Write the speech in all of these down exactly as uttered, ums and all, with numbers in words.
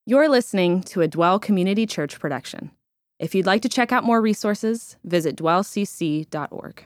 You're listening to a Dwell Community Church production. If you'd like to check out more resources, visit dwell c c dot org.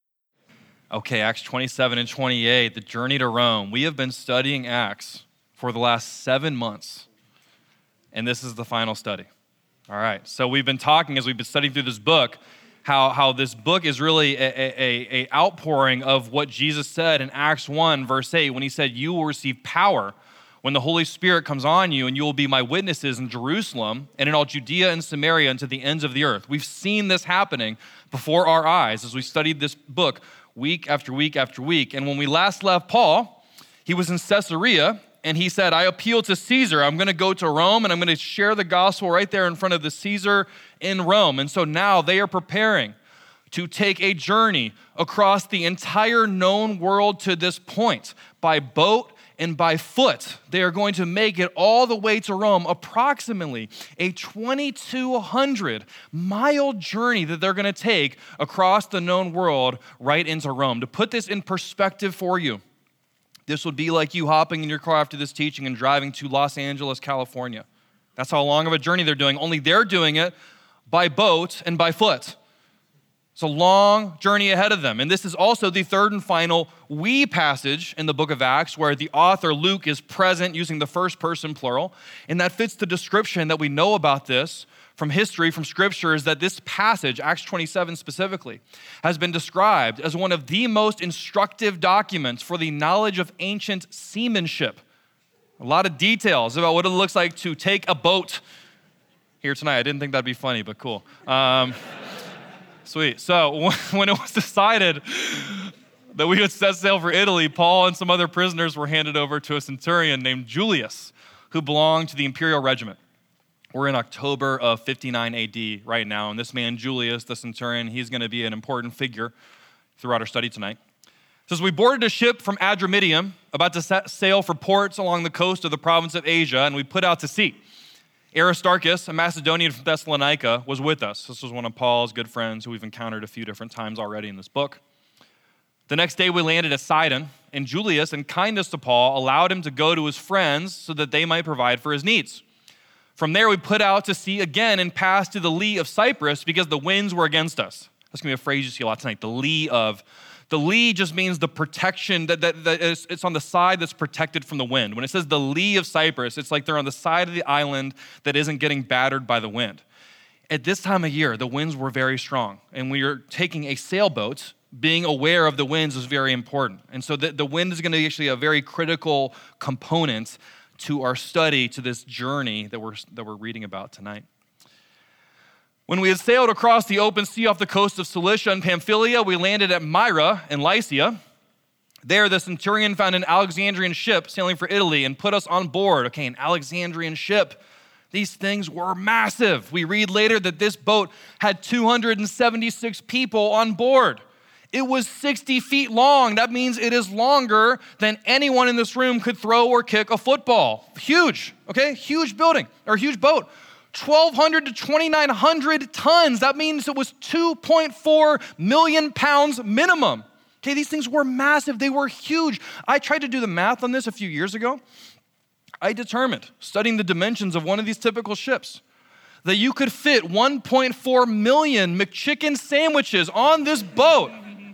Okay, Acts twenty-seven and twenty-eight, the journey to Rome. We have been studying Acts for the last seven months, and this is the final study. All right, so we've been talking as we've been studying through this book, how, how this book is really a, a, a outpouring of what Jesus said in Acts one, verse eight, when he said, you will receive power when the Holy Spirit comes on you, and you will be my witnesses in Jerusalem and in all Judea and Samaria and to the ends of the earth. We've seen this happening before our eyes as we studied this book week after week after week. And when we last left Paul, he was in Caesarea, and he said, I appeal to Caesar. I'm going to go to Rome, and I'm going to share the gospel right there in front of the Caesar in Rome. And so now they are preparing to take a journey across the entire known world to this point by boat and by foot. They are going to make it all the way to Rome, approximately a twenty-two hundred mile journey that they're going to take across the known world right into Rome. To put this in perspective for you, this would be like you hopping in your car after this teaching and driving to Los Angeles, California. That's how long of a journey they're doing, only they're doing it by boat and by foot. It's a long journey ahead of them. And this is also the third and final we passage in the book of Acts, where the author, Luke, is present using the first person plural. And that fits the description that we know about this from history, from scripture, is that this passage, Acts twenty-seven specifically, has been described as one of the most instructive documents for the knowledge of ancient seamanship. A lot of details about what it looks like to take a boat here tonight. I didn't think that'd be funny, but cool. Um, Sweet. So when it was decided that we would set sail for Italy, Paul and some other prisoners were handed over to a centurion named Julius, who belonged to the imperial regiment. We're in October of fifty-nine A D right now, and this man, Julius, the centurion, he's going to be an important figure throughout our study tonight. It says, we boarded a ship from Adramyttium, about to set sail for ports along the coast of the province of Asia, and we put out to sea. Aristarchus, a Macedonian from Thessalonica, was with us. This was one of Paul's good friends who we've encountered a few different times already in this book. The next day we landed at Sidon, and Julius, in kindness to Paul, allowed him to go to his friends so that they might provide for his needs. From there we put out to sea again and passed to the lee of Cyprus because the winds were against us. That's going to be a phrase you see a lot tonight, the lee of. The lee just means the protection, that, that, that is, it's on the side that's protected from the wind. When it says the lee of Cyprus, it's like they're on the side of the island that isn't getting battered by the wind. At this time of year, the winds were very strong. And when you're taking a sailboat, being aware of the winds is very important. And so the, the wind is going to be actually a very critical component to our study, to this journey that we're, that we're reading about tonight. When we had sailed across the open sea off the coast of Cilicia and Pamphylia, we landed at Myra in Lycia. There, the centurion found an Alexandrian ship sailing for Italy and put us on board. Okay, an Alexandrian ship. These things were massive. We read later that this boat had two hundred seventy-six people on board. It was sixty feet long. That means it is longer than anyone in this room could throw or kick a football. Huge, okay? Huge building, or huge boat. twelve hundred to twenty-nine hundred tons. That means it was two point four million pounds minimum. Okay, these things were massive. They were huge. I tried to do the math on this a few years ago. I determined, studying the dimensions of one of these typical ships, that you could fit one point four million McChicken sandwiches on this boat.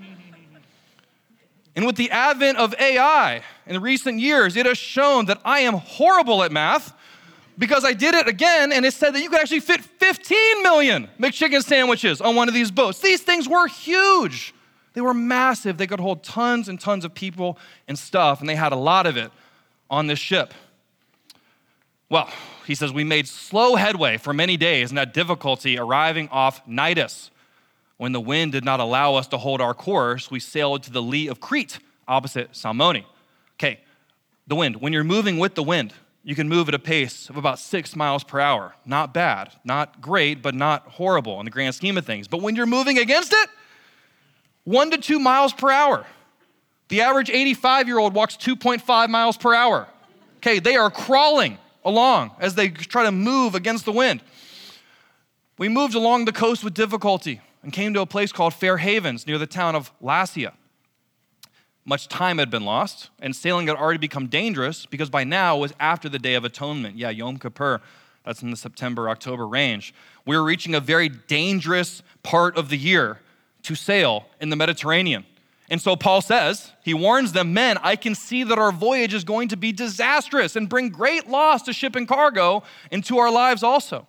And with the advent of A I in recent years, it has shown that I am horrible at math, because I did it again, and it said that you could actually fit fifteen million McChicken sandwiches on one of these boats. These things were huge. They were massive. They could hold tons and tons of people and stuff, and they had a lot of it on this ship. Well, he says, we made slow headway for many days and had difficulty arriving off Cnidus. When the wind did not allow us to hold our course, we sailed to the lee of Crete, opposite Salmone. Okay, the wind. When you're moving with the wind, you can move at a pace of about six miles per hour. Not bad, not great, but not horrible in the grand scheme of things. But when you're moving against it, one to two miles per hour. The average eighty-five-year-old walks two point five miles per hour. Okay, they are crawling along as they try to move against the wind. We moved along the coast with difficulty and came to a place called Fair Havens near the town of Lasea. Much time had been lost, and sailing had already become dangerous because by now it was after the Day of Atonement. Yeah, Yom Kippur, that's in the September, October range. We were reaching a very dangerous part of the year to sail in the Mediterranean. And so Paul says, he warns them, men, I can see that our voyage is going to be disastrous and bring great loss to ship and cargo and to our lives also.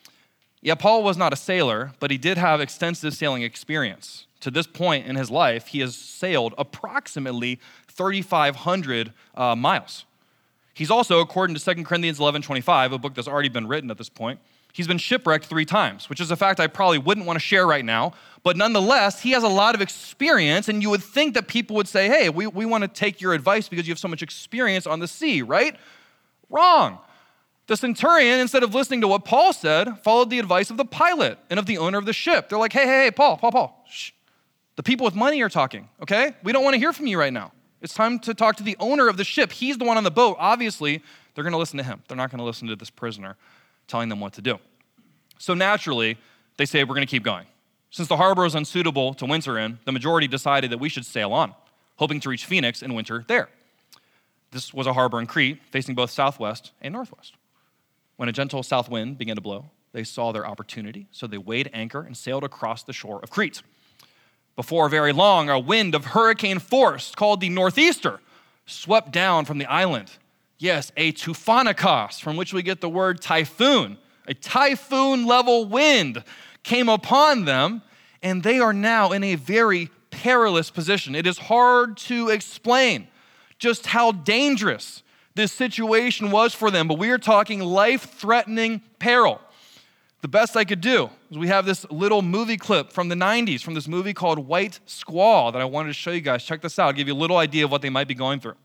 Yeah, Paul was not a sailor, but he did have extensive sailing experience. To this point in his life, he has sailed approximately thirty-five hundred uh, miles. He's also, according to Second Corinthians eleven twenty-five, a book that's already been written at this point, he's been shipwrecked three times, which is a fact I probably wouldn't want to share right now. But nonetheless, he has a lot of experience, and you would think that people would say, hey, we, we want to take your advice because you have so much experience on the sea, right? Wrong. The centurion, instead of listening to what Paul said, followed the advice of the pilot and of the owner of the ship. They're like, hey, hey, hey, Paul, Paul, Paul, shh. The people with money are talking, okay? We don't want to hear from you right now. It's time to talk to the owner of the ship. He's the one on the boat. Obviously, they're going to listen to him. They're not going to listen to this prisoner telling them what to do. So naturally, they say, we're going to keep going. Since the harbor is unsuitable to winter in, the majority decided that we should sail on, hoping to reach Phoenix and winter there. This was a harbor in Crete, facing both southwest and northwest. When a gentle south wind began to blow, they saw their opportunity, so they weighed anchor and sailed across the shore of Crete. Before very long, a wind of hurricane force called the northeaster swept down from the island. Yes, a tuphanikos, from which we get the word typhoon. A typhoon-level wind came upon them, and they are now in a very perilous position. It is hard to explain just how dangerous this situation was for them, but we are talking life-threatening peril. The best I could do is we have this little movie clip from the nineties, from this movie called White Squall that I wanted to show you guys. Check this out. I'll give you a little idea of what they might be going through.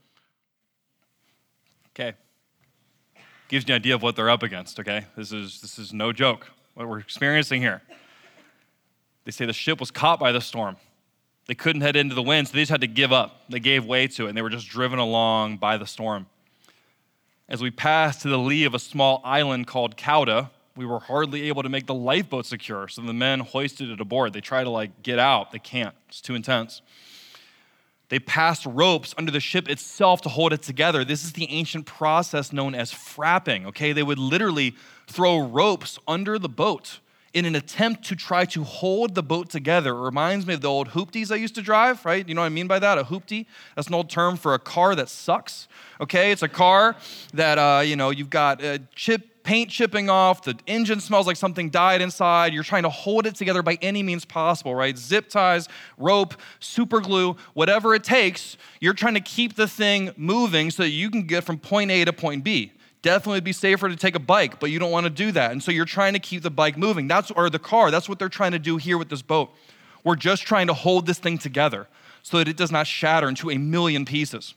Okay. Gives you an idea of what they're up against, okay? This is, this is no joke, what we're experiencing here. They say the ship was caught by the storm. They couldn't head into the wind, so they just had to give up. They gave way to it, and they were just driven along by the storm. As we passed to the lee of a small island called Cauda, we were hardly able to make the lifeboat secure, so the men hoisted it aboard. They try to like get out. They can't. It's too intense. They passed ropes under the ship itself to hold it together. This is the ancient process known as frapping, okay? They would literally throw ropes under the boat in an attempt to try to hold the boat together. It reminds me of the old hoopties I used to drive, right? You know what I mean by that, a hoopty? That's an old term for a car that sucks, okay? It's a car that, uh, you know, you've got uh, chip, paint chipping off, the engine smells like something died inside. You're trying to hold it together by any means possible, right? Zip ties, rope, super glue, whatever it takes, you're trying to keep the thing moving so that you can get from point A to point B. Definitely would be safer to take a bike, but you don't want to do that. And so you're trying to keep the bike moving. That's, or the car, that's what they're trying to do here with this boat. We're just trying to hold this thing together so that it does not shatter into a million pieces.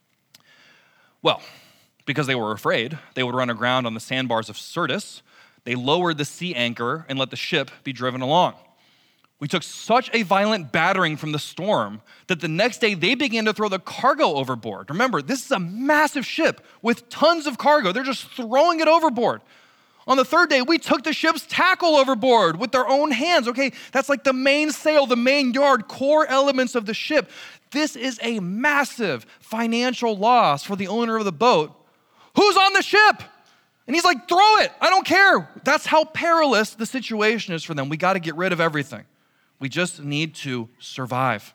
Well, because they were afraid they would run aground on the sandbars of Syrtis, they lowered the sea anchor and let the ship be driven along. We took such a violent battering from the storm that the next day they began to throw the cargo overboard. Remember, this is a massive ship with tons of cargo. They're just throwing it overboard. On the third day, we took the ship's tackle overboard with their own hands. Okay, that's like the main sail, the main yard, core elements of the ship. This is a massive financial loss for the owner of the boat. Who's on the ship? And he's like, throw it. I don't care. That's how perilous the situation is for them. We got to get rid of everything. We just need to survive.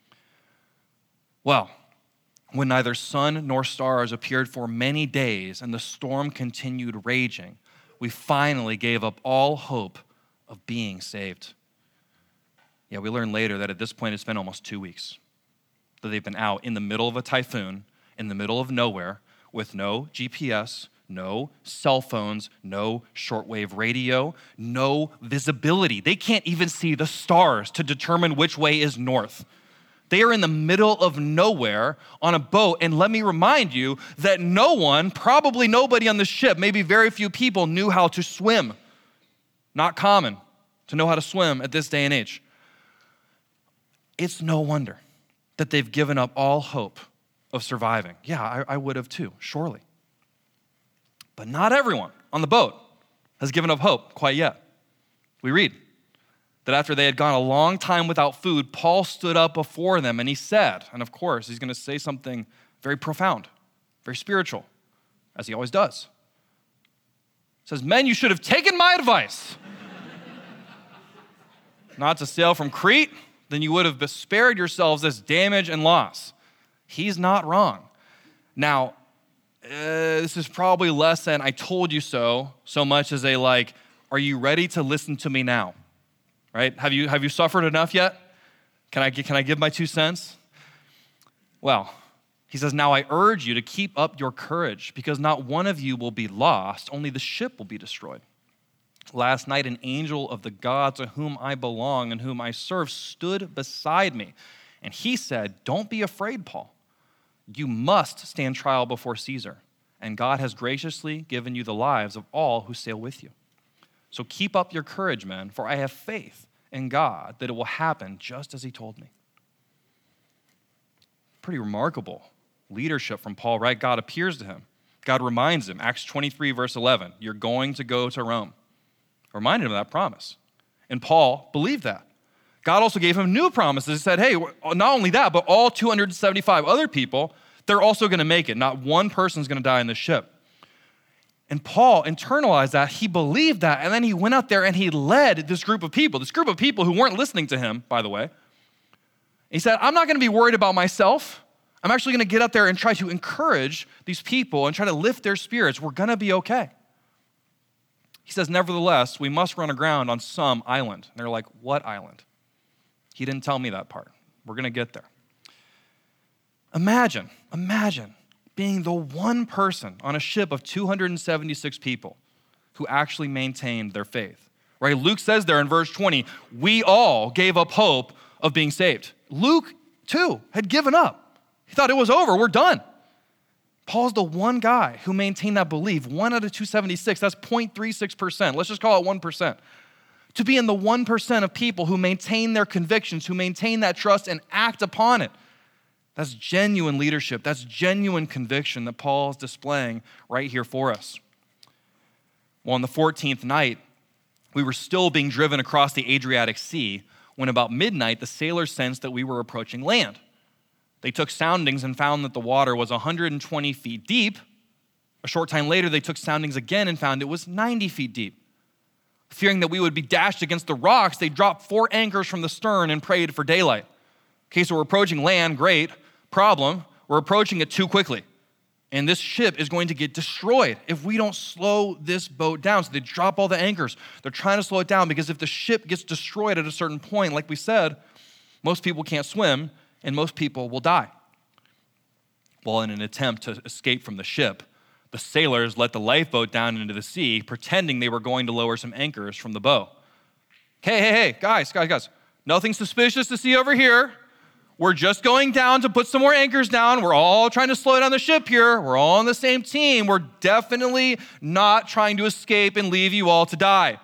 Well, when neither sun nor stars appeared for many days and the storm continued raging, we finally gave up all hope of being saved. Yeah, we learned later that at this point it's been almost two weeks that they've been out in the middle of a typhoon, in the middle of nowhere, with no G P S, no cell phones, no shortwave radio, no visibility. They can't even see the stars to determine which way is north. They are in the middle of nowhere on a boat, and let me remind you that no one, probably nobody on the ship, maybe very few people, knew how to swim. Not common to know how to swim at this day and age. It's no wonder that they've given up all hope of surviving. Yeah, I, I would have too, surely. But not everyone on the boat has given up hope quite yet. We read that after they had gone a long time without food, Paul stood up before them and he said, and of course, he's going to say something very profound, very spiritual, as he always does. He says, men, you should have taken my advice not to sail from Crete, then you would have spared yourselves this damage and loss. He's not wrong. Now, uh, this is probably less than I told you so, so much as a like, are you ready to listen to me now? Right? Have you have you suffered enough yet? Can I can I give my two cents? Well, he says, now I urge you to keep up your courage because not one of you will be lost, only the ship will be destroyed. Last night, an angel of the God to whom I belong and whom I serve stood beside me. And he said, don't be afraid, Paul. You must stand trial before Caesar. And God has graciously given you the lives of all who sail with you. So keep up your courage, men, for I have faith in God that it will happen just as he told me. Pretty remarkable leadership from Paul, right? God appears to him. God reminds him, Acts twenty-three, verse eleven, you're going to go to Rome. Reminded him of that promise. And Paul believed that. God also gave him new promises. He said, hey, not only that, but all two hundred seventy-five other people, they're also going to make it. Not one person's going to die in the ship. And Paul internalized that. He believed that. And then he went out there and he led this group of people, this group of people who weren't listening to him, by the way. He said, I'm not going to be worried about myself. I'm actually going to get out there and try to encourage these people and try to lift their spirits. We're going to be okay. He says, nevertheless, we must run aground on some island. And they're like, what island? He didn't tell me that part. We're going to get there. Imagine, imagine being the one person on a ship of two hundred seventy-six people who actually maintained their faith. Right? Luke says there in verse twenty, we all gave up hope of being saved. Luke, too, had given up. He thought it was over. We're done. Paul's the one guy who maintained that belief. One out of two hundred seventy-six, that's zero point three six percent. Let's just call it one percent. To be in the one percent of people who maintain their convictions, who maintain that trust and act upon it. That's genuine leadership. That's genuine conviction that Paul is displaying right here for us. Well, on the fourteenth night, we were still being driven across the Adriatic Sea when about midnight, the sailors sensed that we were approaching land. They took soundings and found that the water was one hundred twenty feet deep. A short time later, they took soundings again and found it was ninety feet deep. Fearing that we would be dashed against the rocks, they dropped four anchors from the stern and prayed for daylight. Okay, so we're approaching land, great. Problem, we're approaching it too quickly. And this ship is going to get destroyed if we don't slow this boat down. So they drop all the anchors. They're trying to slow it down because if the ship gets destroyed at a certain point, like we said, most people can't swim and most people will die. Well, in an attempt to escape from the ship, the sailors let the lifeboat down into the sea, pretending they were going to lower some anchors from the bow. Hey, hey, hey, guys, guys, guys, nothing suspicious to see over here. We're just going down to put some more anchors down. We're all trying to slow down the ship here. We're all on the same team. We're definitely not trying to escape and leave you all to die.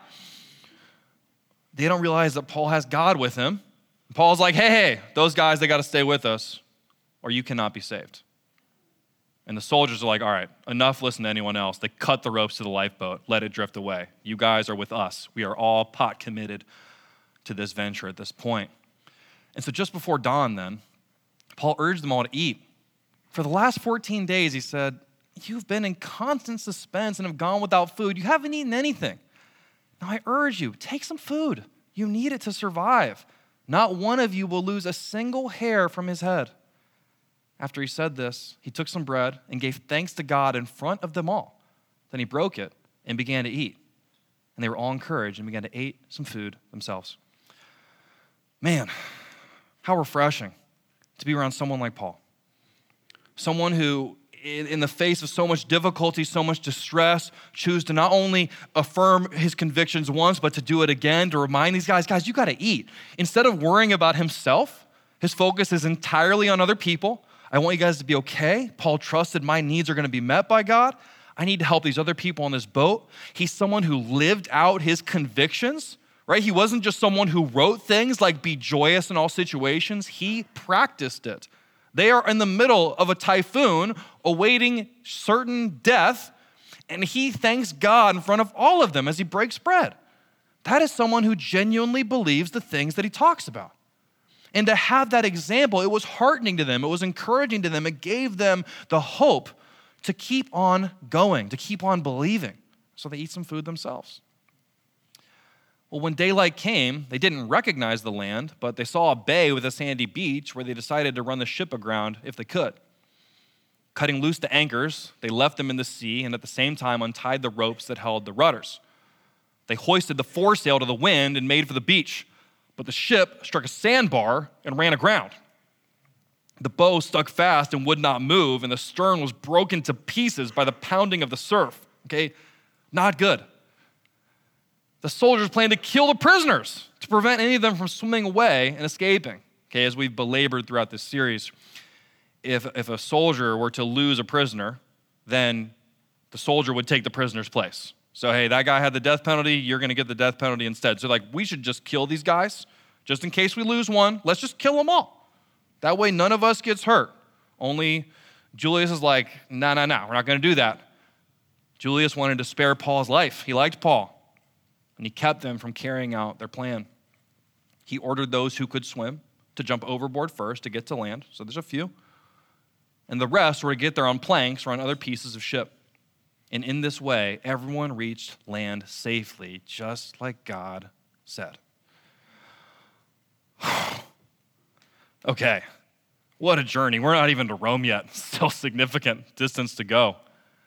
They don't realize that Paul has God with him. Paul's like, hey, hey, those guys, they got to stay with us or you cannot be saved. And the soldiers are like, all right, enough listen to anyone else. They cut the ropes to the lifeboat, let it drift away. You guys are with us. We are all pot committed to this venture at this point. And so just before dawn then, Paul urged them all to eat. For the last fourteen days, he said, you've been in constant suspense and have gone without food. You haven't eaten anything. Now I urge you, take some food. You need it to survive. Not one of you will lose a single hair from his head. After he said this, he took some bread and gave thanks to God in front of them all. Then he broke it and began to eat. And they were all encouraged and began to eat some food themselves. Man, how refreshing to be around someone like Paul. Someone who, in the face of so much difficulty, so much distress, choose to not only affirm his convictions once, but to do it again, to remind these guys, guys, you got to eat. Instead of worrying about himself, his focus is entirely on other people. I want you guys to be okay. Paul trusted my needs are going to be met by God. I need to help these other people on this boat. He's someone who lived out his convictions, right? He wasn't just someone who wrote things like be joyous in all situations. He practiced it. They are in the middle of a typhoon awaiting certain death, and he thanks God in front of all of them as he breaks bread. That is someone who genuinely believes the things that he talks about. And to have that example, it was heartening to them. It was encouraging to them. It gave them the hope to keep on going, to keep on believing. So they eat some food themselves. Well, when daylight came, they didn't recognize the land, but they saw a bay with a sandy beach where they decided to run the ship aground if they could. Cutting loose the anchors, they left them in the sea and at the same time untied the ropes that held the rudders. They hoisted the foresail to the wind and made for the beach, but the ship struck a sandbar and ran aground. The bow stuck fast and would not move, and the stern was broken to pieces by the pounding of the surf. Okay, not good. The soldiers planned to kill the prisoners to prevent any of them from swimming away and escaping. Okay, as we've belabored throughout this series, if, if a soldier were to lose a prisoner, then the soldier would take the prisoner's place. So, hey, that guy had the death penalty, you're going to get the death penalty instead. So, like, we should just kill these guys just in case we lose one. Let's just kill them all. That way, none of us gets hurt. Only Julius is like, no, no, no, we're not going to do that. Julius wanted to spare Paul's life. He liked Paul, and he kept them from carrying out their plan. He ordered those who could swim to jump overboard first to get to land. So there's a few. And the rest were to get there on planks or on other pieces of ship. And in this way, everyone reached land safely, just like God said. Okay, what a journey. We're not even to Rome yet. Still significant distance to go.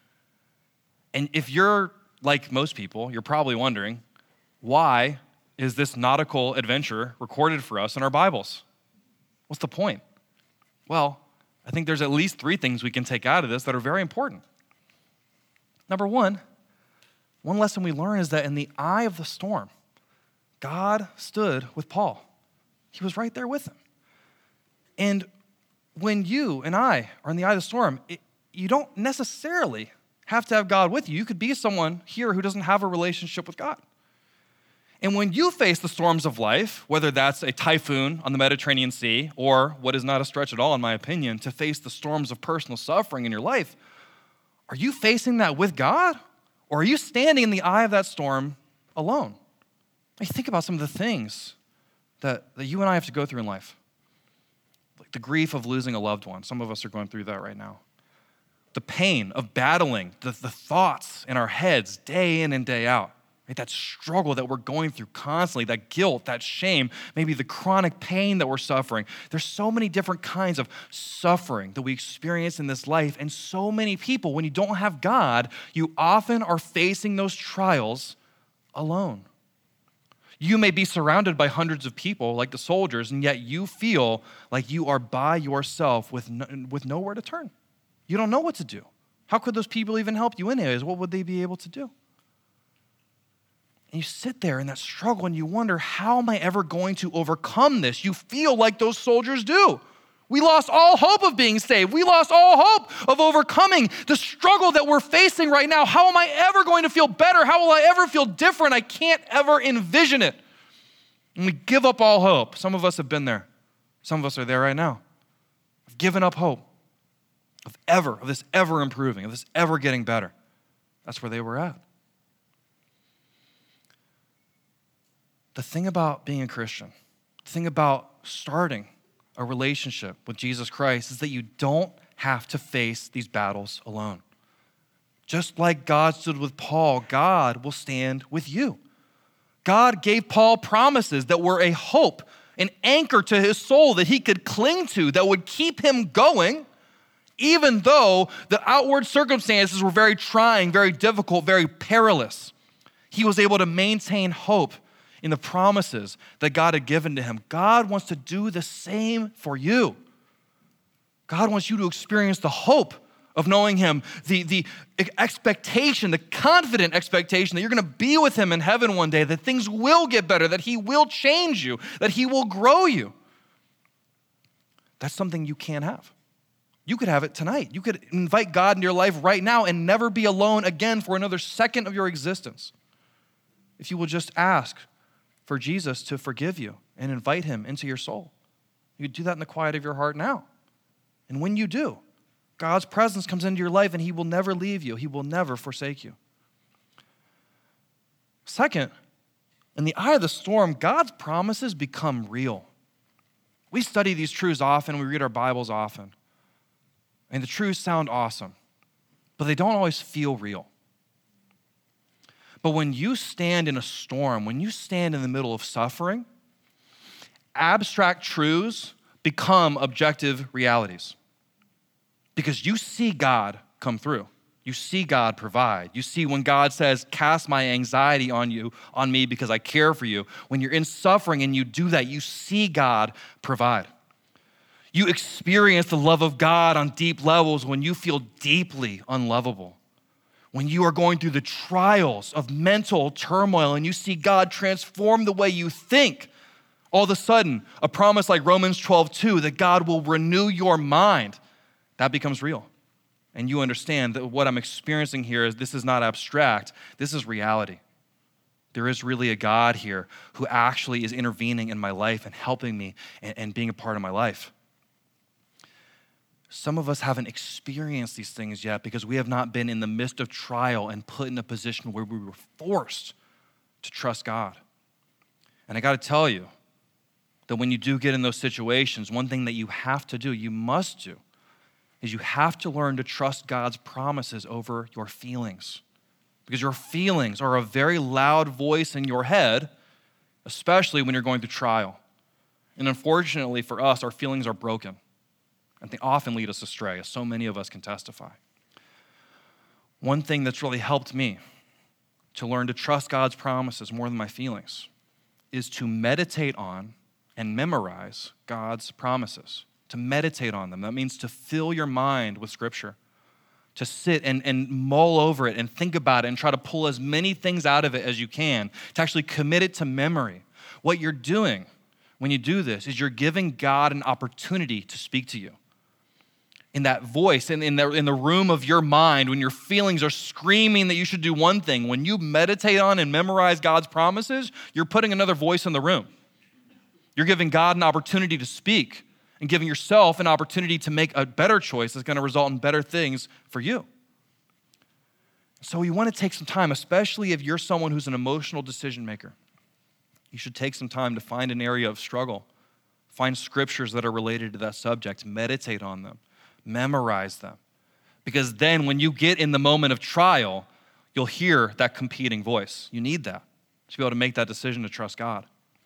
And if you're like most people, you're probably wondering, why is this nautical adventure recorded for us in our Bibles? What's the point? Well, I think there's at least three things we can take out of this that are very important. Number one, one lesson we learn is that in the eye of the storm, God stood with Paul. He was right there with him. And when you and I are in the eye of the storm, it, you don't necessarily have to have God with you. You could be someone here who doesn't have a relationship with God. And when you face the storms of life, whether that's a typhoon on the Mediterranean Sea, or what is not a stretch at all, in my opinion, to face the storms of personal suffering in your life, are you facing that with God? Or are you standing in the eye of that storm alone? I mean, think about some of the things that, that you and I have to go through in life. Like the grief of losing a loved one. Some of us are going through that right now. The pain of battling the, the thoughts in our heads day in and day out. Right? That struggle that we're going through constantly, that guilt, that shame, maybe the chronic pain that we're suffering. There's so many different kinds of suffering that we experience in this life. And so many people, when you don't have God, you often are facing those trials alone. You may be surrounded by hundreds of people like the soldiers, and yet you feel like you are by yourself with, no, with nowhere to turn. You don't know what to do. How could those people even help you anyways? What would they be able to do? And you sit there in that struggle and you wonder, how am I ever going to overcome this? You feel like those soldiers do. We lost all hope of being saved. We lost all hope of overcoming the struggle that we're facing right now. How am I ever going to feel better? How will I ever feel different? I can't ever envision it. And we give up all hope. Some of us have been there. Some of us are there right now. I've given up hope of ever, of this ever improving, of this ever getting better. That's where they were at. The thing about being a Christian, the thing about starting a relationship with Jesus Christ is that you don't have to face these battles alone. Just like God stood with Paul, God will stand with you. God gave Paul promises that were a hope, an anchor to his soul that he could cling to, that would keep him going, even though the outward circumstances were very trying, very difficult, very perilous. He was able to maintain hope in the promises that God had given to him. God wants to do the same for you. God wants you to experience the hope of knowing him, the, the expectation, the confident expectation that you're going to be with him in heaven one day, that things will get better, that he will change you, that he will grow you. That's something you can't have. You could have it tonight. You could invite God into your life right now and never be alone again for another second of your existence. If you will just ask for Jesus to forgive you and invite him into your soul. You do that in the quiet of your heart now. And when you do, God's presence comes into your life and he will never leave you. He will never forsake you. Second, in the eye of the storm, God's promises become real. We study these truths often. We read our Bibles often. And the truths sound awesome, but they don't always feel real. But when you stand in a storm, when you stand in the middle of suffering, abstract truths become objective realities because you see God come through. You see God provide. You see when God says, cast my anxiety on you, on me because I care for you. When you're in suffering and you do that, you see God provide. You experience the love of God on deep levels when you feel deeply unlovable. When you are going through the trials of mental turmoil and you see God transform the way you think, all of a sudden, a promise like Romans twelve two, that God will renew your mind, that becomes real. And you understand that what I'm experiencing here is this is not abstract, this is reality. There is really a God here who actually is intervening in my life and helping me and, and being a part of my life. Some of us haven't experienced these things yet because we have not been in the midst of trial and put in a position where we were forced to trust God. And I got to tell you that when you do get in those situations, one thing that you have to do, you must do, is you have to learn to trust God's promises over your feelings. Because your feelings are a very loud voice in your head, especially when you're going through trial. And unfortunately for us, our feelings are broken. And they often lead us astray, as so many of us can testify. One thing that's really helped me to learn to trust God's promises more than my feelings is to meditate on and memorize God's promises. To meditate on them. That means to fill your mind with Scripture. To sit and, and mull over it and think about it and try to pull as many things out of it as you can. To actually commit it to memory. What you're doing when you do this is you're giving God an opportunity to speak to you. In that voice, in, in, the, in the room of your mind, when your feelings are screaming that you should do one thing, when you meditate on and memorize God's promises, you're putting another voice in the room. You're giving God an opportunity to speak and giving yourself an opportunity to make a better choice that's going to result in better things for you. So you want to take some time, especially if you're someone who's an emotional decision maker. You should take some time to find an area of struggle. Find scriptures that are related to that subject. Meditate on them. Memorize them. Because then when you get in the moment of trial, you'll hear that competing voice. You need that to be able to make that decision to trust God.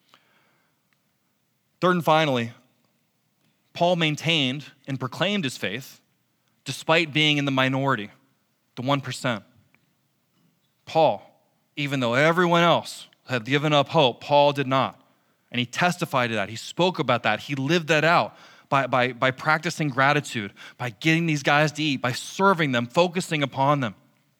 Third and finally, Paul maintained and proclaimed his faith despite being in the minority, the one percent. Paul, even though everyone else had given up hope, Paul did not. And he testified to that. He spoke about that. He lived that out by, by, by practicing gratitude, by getting these guys to eat, by serving them, focusing upon them.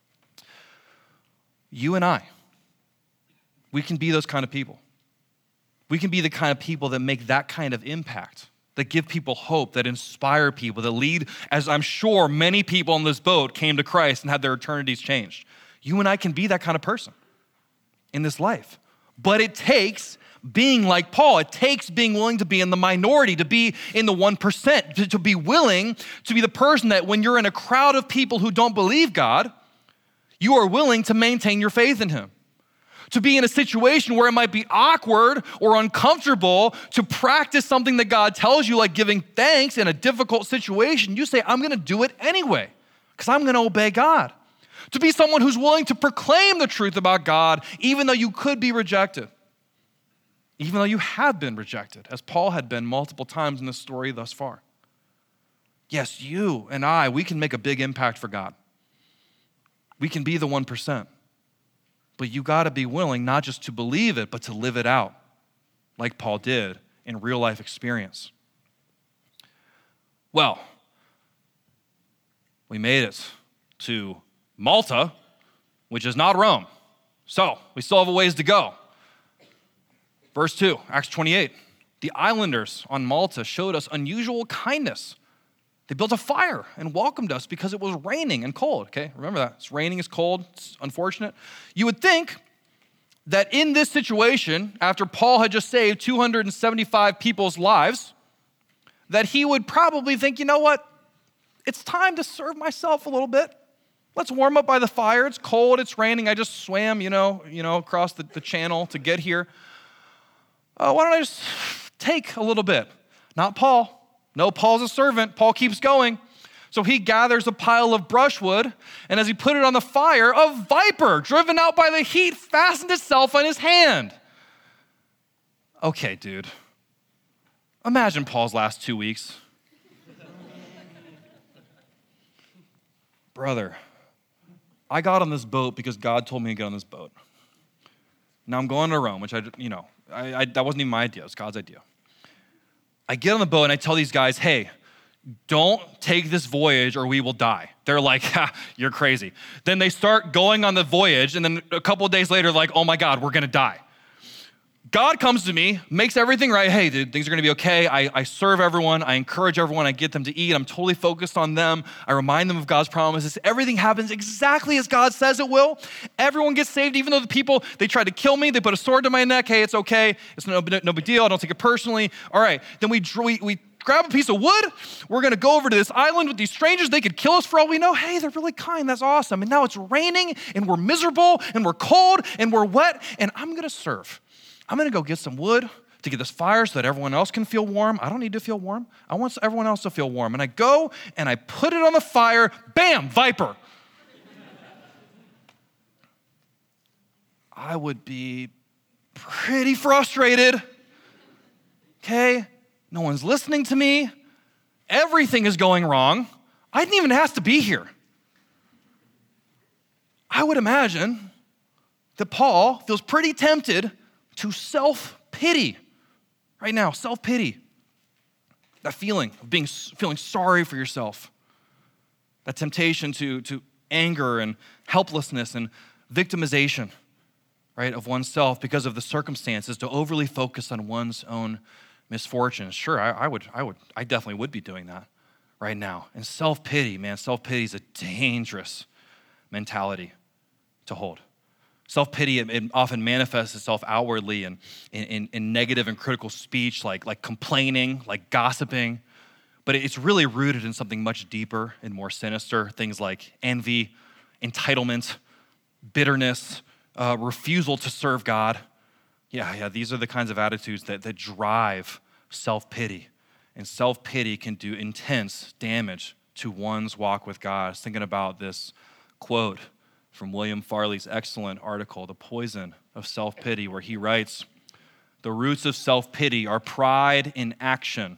You and I, we can be those kind of people. We can be the kind of people that make that kind of impact, that give people hope, that inspire people, that lead, as I'm sure many people on this boat came to Christ and had their eternities changed. You and I can be that kind of person in this life. But it takes being like Paul. It takes being willing to be in the minority, to be in the one percent, to, to be willing to be the person that when you're in a crowd of people who don't believe God, you are willing to maintain your faith in Him. To be in a situation where it might be awkward or uncomfortable to practice something that God tells you, like giving thanks in a difficult situation, you say, I'm going to do it anyway because I'm going to obey God. To be someone who's willing to proclaim the truth about God, even though you could be rejected, even though you have been rejected, as Paul had been multiple times in this story thus far. Yes, you and I, we can make a big impact for God. We can be the one percent. But you got to be willing not just to believe it, but to live it out like Paul did in real life experience. Well, we made it to Malta, which is not Rome. So we still have a ways to go. Verse two, Acts twenty-eight. The islanders on Malta showed us unusual kindness. They built a fire and welcomed us because it was raining and cold, okay? Remember that. It's raining, it's cold, it's unfortunate. You would think that in this situation, after Paul had just saved two hundred seventy-five people's lives, that he would probably think, you know what? It's time to serve myself a little bit. Let's warm up by the fire. It's cold, it's raining. I just swam, you know, you know, across the, the channel to get here. Uh, why don't I just take a little bit? Not Paul. No, Paul's a servant. Paul keeps going. So he gathers a pile of brushwood, and as he put it on the fire, a viper, driven out by the heat, fastened itself on his hand. Okay, dude. Imagine Paul's last two weeks. Brother, I got on this boat because God told me to get on this boat. Now I'm going to Rome, which I, you know, I, I, that wasn't even my idea. It was God's idea. I get on the boat and I tell these guys, hey, don't take this voyage or we will die. They're like, ha, you're crazy. Then they start going on the voyage, and then a couple of days later, like, oh my God, we're gonna die. God comes to me, makes everything right. Hey, dude, things are gonna be okay. I, I serve everyone. I encourage everyone. I get them to eat. I'm totally focused on them. I remind them of God's promises. Everything happens exactly as God says it will. Everyone gets saved, even though the people, they tried to kill me. They put a sword to my neck. Hey, it's okay. It's no, no big deal. I don't take it personally. All right, then we, we, we grab a piece of wood. We're gonna go over to this island with these strangers. They could kill us for all we know. Hey, they're really kind. That's awesome. And now it's raining, and we're miserable, and we're cold, and we're wet, and I'm gonna serve. I'm gonna go get some wood to get this fire so that everyone else can feel warm. I don't need to feel warm. I want everyone else to feel warm. And I go and I put it on the fire, bam, viper. I would be pretty frustrated, okay? No one's listening to me. Everything is going wrong. I didn't even have to be here. I would imagine that Paul feels pretty tempted to self-pity right now, self-pity. That feeling of being feeling sorry for yourself. That temptation to, to anger and helplessness and victimization, right, of oneself because of the circumstances, to overly focus on one's own misfortunes. Sure, I, I would, I would, I definitely would be doing that right now. And self-pity, man, self-pity is a dangerous mentality to hold. Self-pity, it, it often manifests itself outwardly in, in, in negative and critical speech, like, like complaining, like gossiping, but it's really rooted in something much deeper and more sinister, things like envy, entitlement, bitterness, uh, refusal to serve God. Yeah, yeah, these are the kinds of attitudes that, that drive self-pity, and self-pity can do intense damage to one's walk with God. I was thinking about this quote from William Farley's excellent article, The Poison of Self-Pity, where he writes, "The roots of self-pity are pride in action.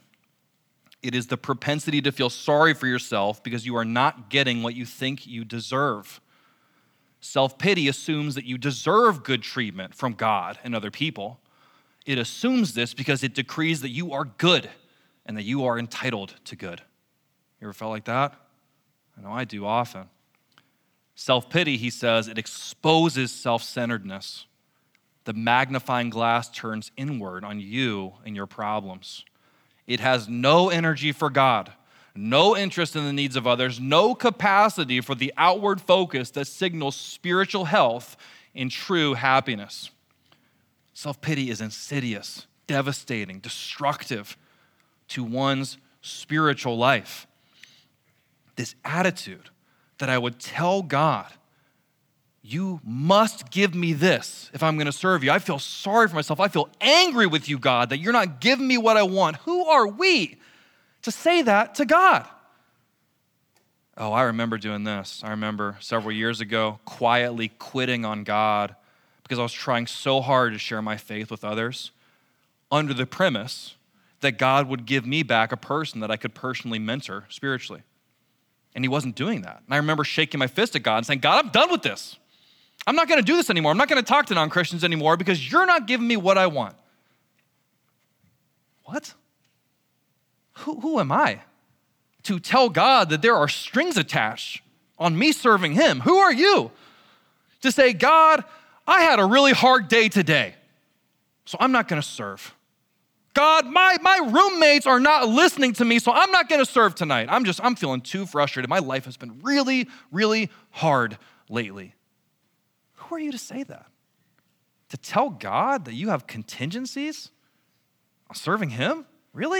It is the propensity to feel sorry for yourself because you are not getting what you think you deserve. Self-pity assumes that you deserve good treatment from God and other people. It assumes this because it decrees that you are good and that you are entitled to good." You ever felt like that? I know I do often. Self-pity, he says, it exposes self-centeredness. The magnifying glass turns inward on you and your problems. It has no energy for God, no interest in the needs of others, no capacity for the outward focus that signals spiritual health and true happiness. Self-pity is insidious, devastating, destructive to one's spiritual life. This attitude that I would tell God, you must give me this if I'm gonna serve you. I feel sorry for myself. I feel angry with you, God, that you're not giving me what I want. Who are we to say that to God? Oh, I remember doing this. I remember several years ago quietly quitting on God because I was trying so hard to share my faith with others under the premise that God would give me back a person that I could personally mentor spiritually. And he wasn't doing that. And I remember shaking my fist at God and saying, God, I'm done with this. I'm not gonna do this anymore. I'm not gonna talk to non-Christians anymore because you're not giving me what I want. What? Who, who am I to tell God that there are strings attached on me serving him? Who are you to say, God, I had a really hard day today, so I'm not gonna serve. God, my, my roommates are not listening to me, so I'm not gonna serve tonight. I'm just, I'm feeling too frustrated. My life has been really, really hard lately. Who are you to say that? To tell God that you have contingencies on serving him? Really?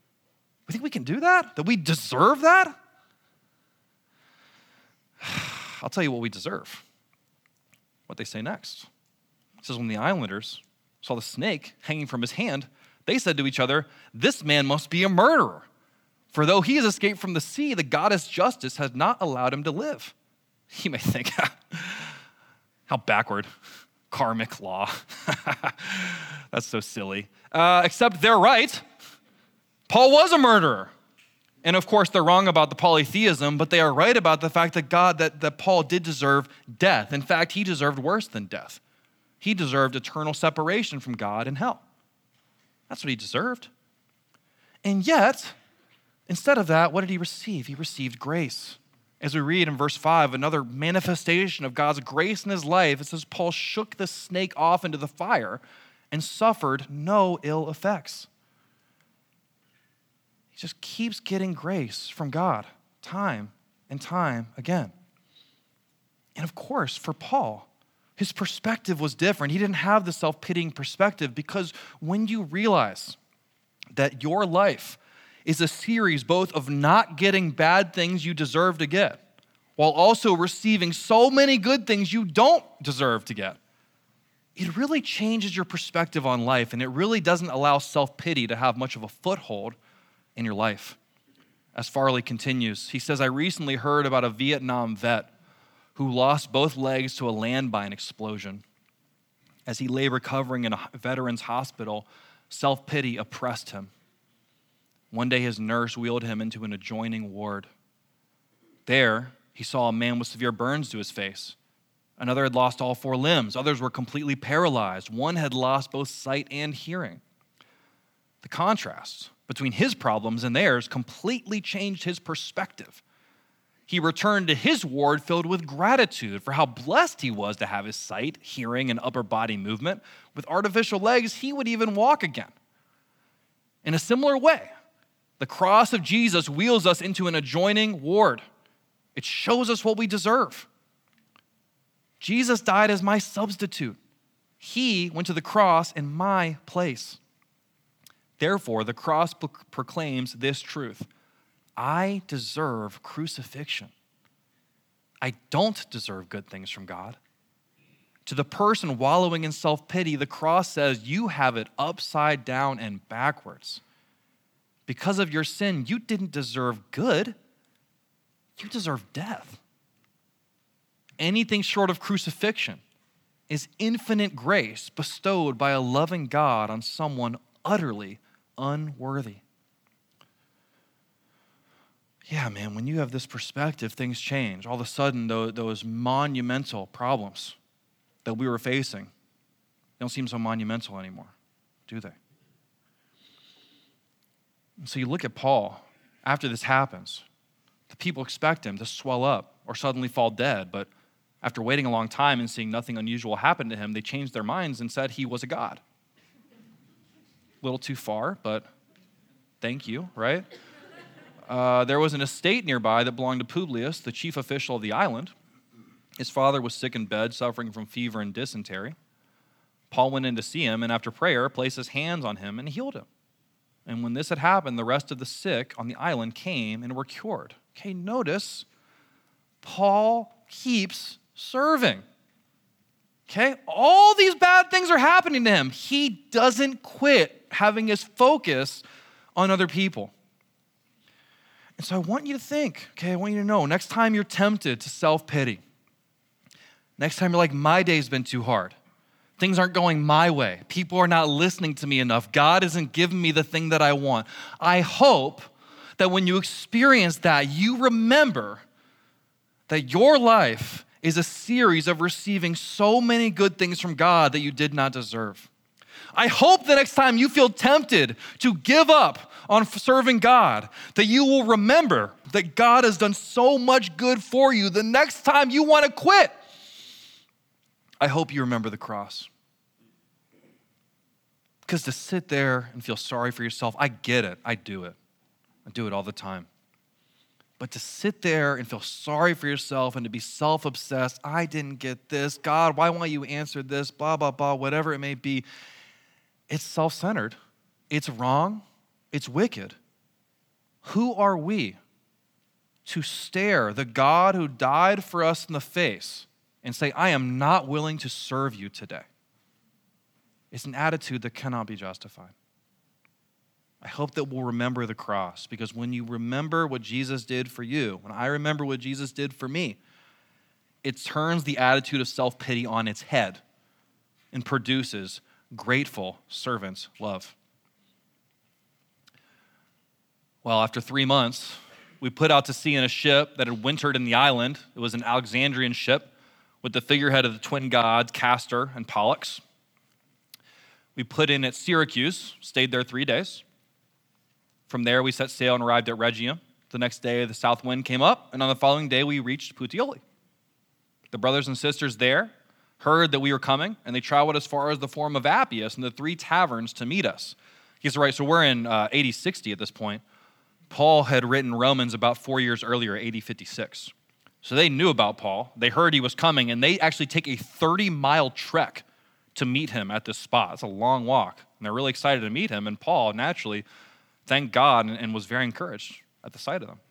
We think we can do that? That we deserve that? I'll tell you what we deserve. What they say next. It says, when the islanders saw the snake hanging from his hand, they said to each other, this man must be a murderer. For though he has escaped from the sea, the goddess Justice has not allowed him to live. You may think, how backward. Karmic law. That's so silly. Uh, except they're right. Paul was a murderer. And of course, they're wrong about the polytheism, but they are right about the fact that God, that, that Paul did deserve death. In fact, he deserved worse than death. He deserved eternal separation from God in hell. That's what he deserved. And yet, instead of that, what did he receive? He received grace. As we read in verse five, another manifestation of God's grace in his life, it says Paul shook the snake off into the fire and suffered no ill effects. He just keeps getting grace from God time and time again. And of course, for Paul, his perspective was different. He didn't have the self-pitying perspective because when you realize that your life is a series both of not getting bad things you deserve to get while also receiving so many good things you don't deserve to get, it really changes your perspective on life, and it really doesn't allow self-pity to have much of a foothold in your life. As Farley continues, he says, I recently heard about a Vietnam vet who lost both legs to a landmine explosion. As he lay recovering in a veteran's hospital, self-pity oppressed him. One day his nurse wheeled him into an adjoining ward. There, he saw a man with severe burns to his face. Another had lost all four limbs. Others were completely paralyzed. One had lost both sight and hearing. The contrast between his problems and theirs completely changed his perspective. He returned to his ward filled with gratitude for how blessed he was to have his sight, hearing, and upper body movement. With artificial legs, he would even walk again. In a similar way, the cross of Jesus wheels us into an adjoining ward. It shows us what we deserve. Jesus died as my substitute. He went to the cross in my place. Therefore, the cross pro- proclaims this truth. I deserve crucifixion. I don't deserve good things from God. To the person wallowing in self-pity, the cross says you have it upside down and backwards. Because of your sin, you didn't deserve good. You deserve death. Anything short of crucifixion is infinite grace bestowed by a loving God on someone utterly unworthy. Yeah, man, when you have this perspective, things change. All of a sudden, those monumental problems that we were facing don't seem so monumental anymore, do they? And so you look at Paul, after this happens, the people expect him to swell up or suddenly fall dead, but after waiting a long time and seeing nothing unusual happen to him, they changed their minds and said he was a god. A little too far, but thank you, right? Uh, there was an estate nearby that belonged to Publius, the chief official of the island. His father was sick in bed, suffering from fever and dysentery. Paul went in to see him, and after prayer, placed his hands on him and healed him. And when this had happened, the rest of the sick on the island came and were cured. Okay, notice, Paul keeps serving. Okay, all these bad things are happening to him. He doesn't quit having his focus on other people. And so I want you to think, okay, I want you to know, next time you're tempted to self-pity, next time you're like, my day's been too hard, things aren't going my way, people are not listening to me enough, God isn't giving me the thing that I want. I hope that when you experience that, you remember that your life is a series of receiving so many good things from God that you did not deserve. I hope the next time you feel tempted to give up on serving God, that you will remember that God has done so much good for you. The next time you want to quit, I hope you remember the cross. Because to sit there and feel sorry for yourself, I get it. I do it. I do it all the time. But to sit there and feel sorry for yourself and to be self-obsessed, I didn't get this, God, why won't you answer this, blah, blah, blah, whatever it may be, it's self-centered. It's wrong. It's wicked. Who are we to stare the God who died for us in the face and say, I am not willing to serve you today, is an attitude that cannot be justified. I hope that we'll remember the cross, because when you remember what Jesus did for you, when I remember what Jesus did for me, it turns the attitude of self-pity on its head and produces grateful servant's love. Well, after three months, we put out to sea in a ship that had wintered in the island. It was an Alexandrian ship with the figurehead of the twin gods, Castor and Pollux. We put in at Syracuse, stayed there three days. From there, we set sail and arrived at Rhegium. The next day, the south wind came up, and on the following day, we reached Puteoli. The brothers and sisters there heard that we were coming, and they traveled as far as the Forum of Appius and the three taverns to meet us. He's right, so we're in uh, A D sixty at this point. Paul had written Romans about four years earlier, A D fifty-six. So they knew about Paul. They heard he was coming, and they actually take a thirty-mile trek to meet him at this spot. It's a long walk, and they're really excited to meet him, and Paul naturally thanked God and, and was very encouraged at the sight of them.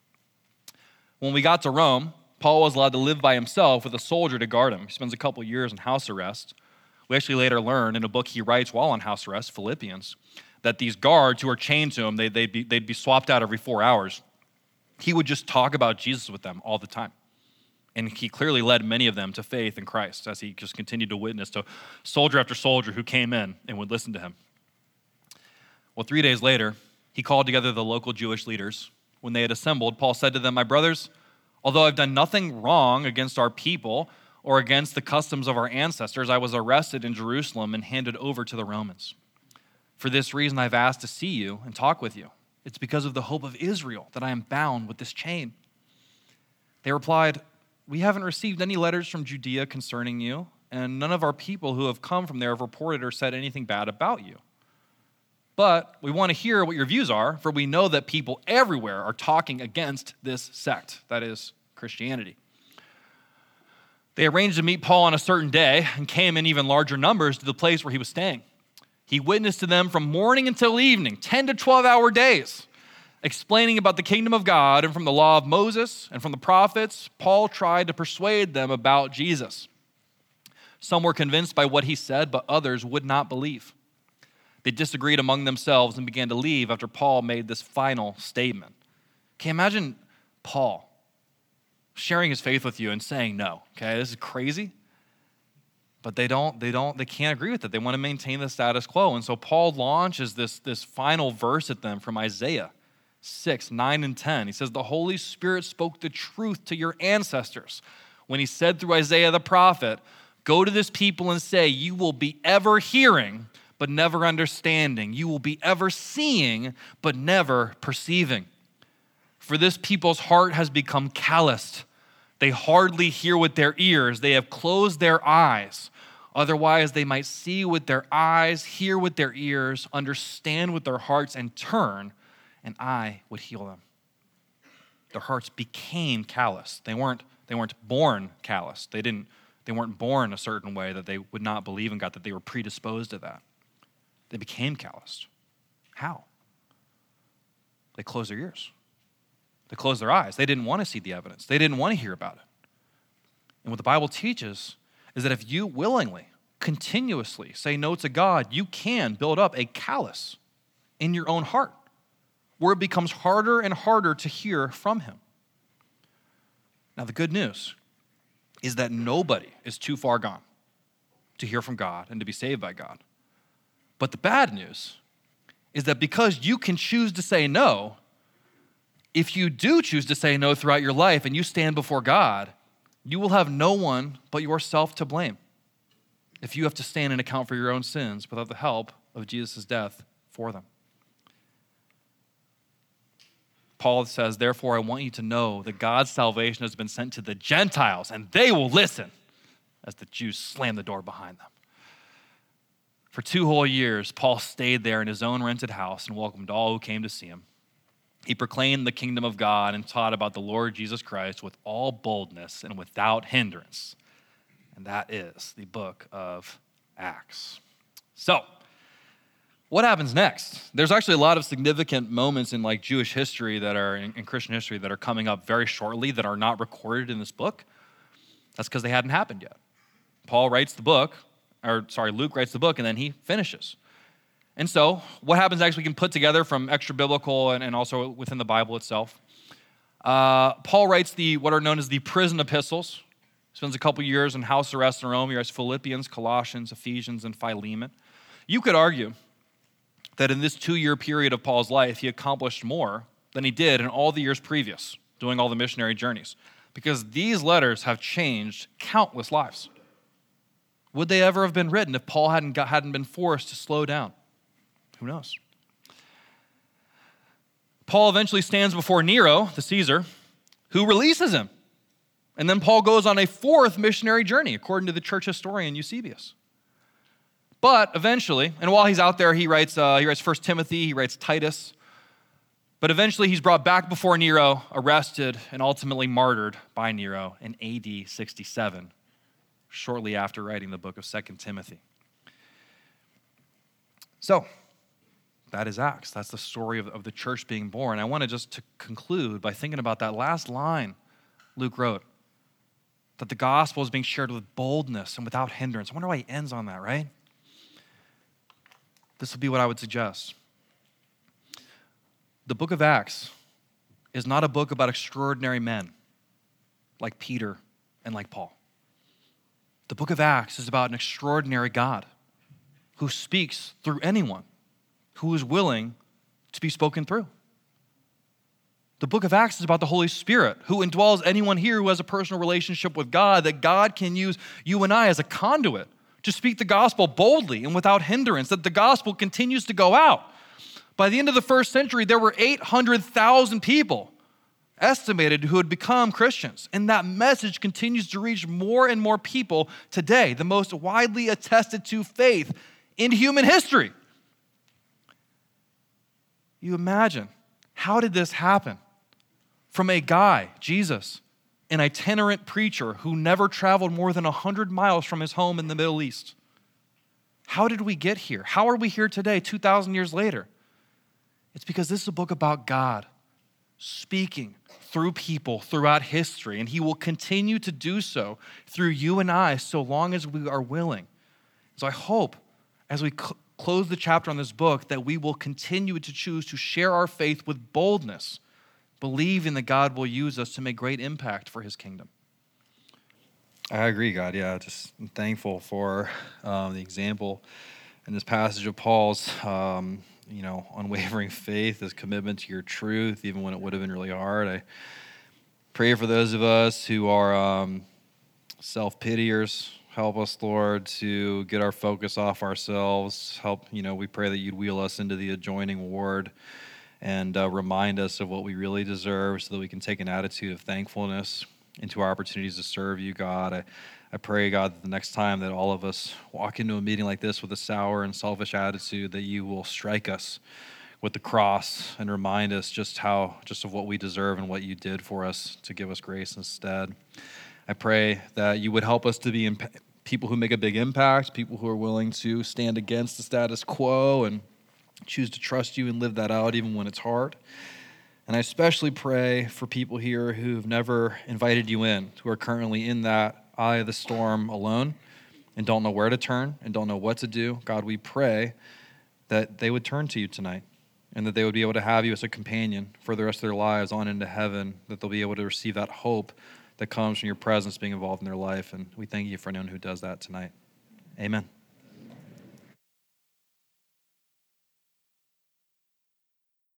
When we got to Rome, Paul was allowed to live by himself with a soldier to guard him. He spends a couple years in house arrest. We actually later learn in a book he writes while on house arrest, Philippians, that these guards who are chained to him, they, they'd, be, they'd be swapped out every four hours. He would just talk about Jesus with them all the time. And he clearly led many of them to faith in Christ as he just continued to witness to soldier after soldier who came in and would listen to him. Well, three days later, he called together the local Jewish leaders. When they had assembled, Paul said to them, my brothers, although I've done nothing wrong against our people or against the customs of our ancestors, I was arrested in Jerusalem and handed over to the Romans. For this reason, I've asked to see you and talk with you. It's because of the hope of Israel that I am bound with this chain. They replied, we haven't received any letters from Judea concerning you, and none of our people who have come from there have reported or said anything bad about you. But we want to hear what your views are, for we know that people everywhere are talking against this sect, that is, Christianity. They arranged to meet Paul on a certain day and came in even larger numbers to the place where he was staying. He witnessed to them from morning until evening, ten to twelve hour days, explaining about the kingdom of God, and from the law of Moses and from the prophets, Paul tried to persuade them about Jesus. Some were convinced by what he said, but others would not believe. They disagreed among themselves and began to leave after Paul made this final statement. Can you imagine Paul sharing his faith with you and saying no? Okay, this is crazy. But they don't, they don't, they can't agree with it. They want to maintain the status quo. And so Paul launches this, this final verse at them from Isaiah six, nine, and ten. He says, the Holy Spirit spoke the truth to your ancestors when he said through Isaiah the prophet, go to this people and say, you will be ever hearing, but never understanding. You will be ever seeing, but never perceiving. For this people's heart has become calloused. They hardly hear with their ears. They have closed their eyes. Otherwise, they might see with their eyes, hear with their ears, understand with their hearts, and turn, and I would heal them. Their hearts became calloused. They weren't, they weren't born calloused. They didn't, they weren't born a certain way that they would not believe in God, that they were predisposed to that. They became calloused. How? They closed their ears. They closed their eyes. They didn't want to see the evidence. They didn't want to hear about it. And what the Bible teaches is that if you willingly, continuously say no to God, you can build up a callous in your own heart where it becomes harder and harder to hear from him. Now, the good news is that nobody is too far gone to hear from God and to be saved by God. But the bad news is that because you can choose to say no, if you do choose to say no throughout your life and you stand before God, you will have no one but yourself to blame if you have to stand and account for your own sins without the help of Jesus' death for them. Paul says, therefore, I want you to know that God's salvation has been sent to the Gentiles, and they will listen as the Jews slam the door behind them. For two whole years, Paul stayed there in his own rented house and welcomed all who came to see him. He proclaimed the kingdom of God and taught about the Lord Jesus Christ with all boldness and without hindrance. And that is the book of Acts. So, what happens next? There's actually a lot of significant moments in like Jewish history that are, in, in Christian history that are coming up very shortly that are not recorded in this book. That's because they hadn't happened yet. Paul writes the book, or sorry, Luke writes the book, and then he finishes. And so what happens next we can put together from extra biblical and, and also within the Bible itself. Uh, Paul writes the what are known as the prison epistles. Spends a couple years in house arrest in Rome. He writes Philippians, Colossians, Ephesians, and Philemon. You could argue that in this two-year period of Paul's life, he accomplished more than he did in all the years previous, doing all the missionary journeys, because these letters have changed countless lives. Would they ever have been written if Paul hadn't, got, hadn't been forced to slow down? Who knows? Paul eventually stands before Nero, the Caesar, who releases him. And then Paul goes on a fourth missionary journey, according to the church historian Eusebius. But eventually, and while he's out there, he writes, uh, he writes First Timothy, he writes Titus. But eventually he's brought back before Nero, arrested, and ultimately martyred by Nero in A D sixty-seven, shortly after writing the book of Second Timothy. So, that is Acts. That's the story of, of the church being born. I want to just to conclude by thinking about that last line Luke wrote, that the gospel is being shared with boldness and without hindrance. I wonder why he ends on that, right? This would be what I would suggest. The book of Acts is not a book about extraordinary men like Peter and like Paul. The book of Acts is about an extraordinary God who speaks through anyone who is willing to be spoken through. The book of Acts is about the Holy Spirit who indwells anyone here who has a personal relationship with God, that God can use you and I as a conduit to speak the gospel boldly and without hindrance, that the gospel continues to go out. By the end of the first century, there were eight hundred thousand people estimated who had become Christians. And that message continues to reach more and more people today, the most widely attested to faith in human history. You imagine, how did this happen? From a guy, Jesus, an itinerant preacher who never traveled more than one hundred miles from his home in the Middle East. How did we get here? How are we here today, two thousand years later? It's because this is a book about God speaking through people throughout history, and he will continue to do so through you and I so long as we are willing. So I hope as we cl- close the chapter on this book that we will continue to choose to share our faith with boldness, believing that God will use us to make great impact for his kingdom. I agree, God. Yeah, just I'm thankful for um, the example in this passage of Paul's, um, you know, unwavering faith, his commitment to your truth, even when it would have been really hard. I pray for those of us who are um, self-pitiers. Help us, Lord, to get our focus off ourselves. Help, you know, we pray that you'd wheel us into the adjoining ward and uh, remind us of what we really deserve so that we can take an attitude of thankfulness into our opportunities to serve you, God. I, I pray, God, that the next time that all of us walk into a meeting like this with a sour and selfish attitude, that you will strike us with the cross and remind us just how, just of what we deserve and what you did for us to give us grace instead. I pray that you would help us to be imp- people who make a big impact, people who are willing to stand against the status quo and choose to trust you and live that out even when it's hard. And I especially pray for people here who've never invited you in, who are currently in that eye of the storm alone and don't know where to turn and don't know what to do. God, we pray that they would turn to you tonight and that they would be able to have you as a companion for the rest of their lives on into heaven, that they'll be able to receive that hope that comes from your presence being involved in their life. And we thank you for anyone who does that tonight. Amen.